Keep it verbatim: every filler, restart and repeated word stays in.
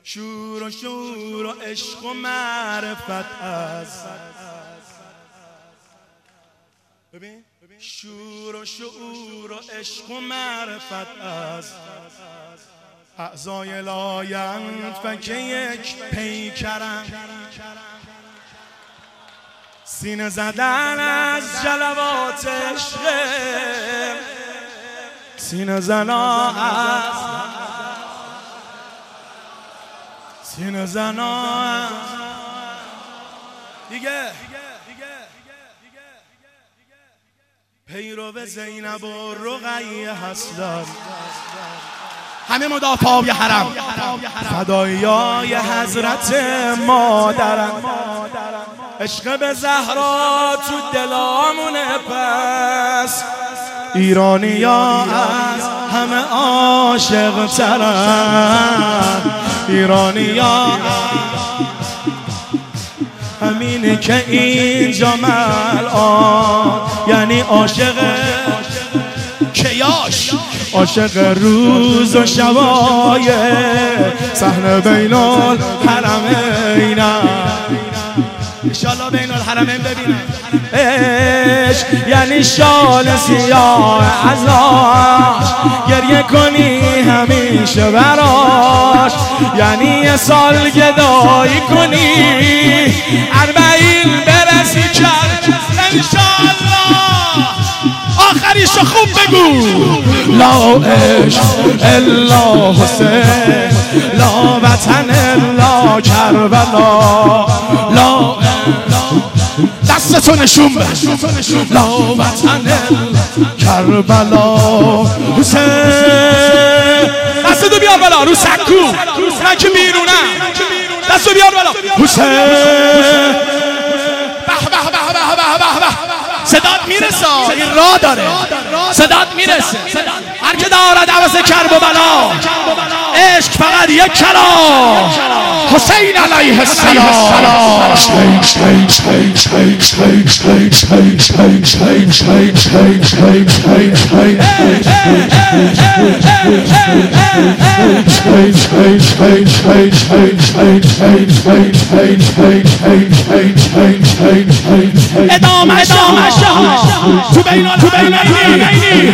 شور و شور و عشق و معرفت است. ببین شور و شعور و عشق و معرفت است. اعضای لاینفک یک پیکرم، سینه زدن از جلوات عشق، سینه زنا از سینه زنا دیگه پیرو زینب و رقیه هستن، همه مدافعای حرم، فدایای حضرت مادرم. عشق به زهرا تو دلامونه، پس ایرانیا از همه عاشق ترن. ایرانیا همینه که اینجا الان، یعنی عاشق کیاش، عاشق روز و شبای صحنه بین الحرمینم. انشالله بین الحرمین ببینم. عشق یعنی شال سیاه ازاش، گریه کنی همیشه براش، یعنی یه سال گدایی کنی اربعین برسی کرد. انشالله آخریشو خوب بگو. لا عشق الا حسین، لا وطن الا کربلا، لا دستتو نشون بده. لا وطن کربلا حسین، دستتو بیار بالا رو سکو، من که بیرونم، دستتو بیار بالا حسین. به به به به به به، صدات میرسه، این راه داره، صدات میرسه. هر که دارد عوض کرب و بلا، عشق فقط یک کلام، حسین علیه السلام. ادامه ادامه تو بین الحرمین.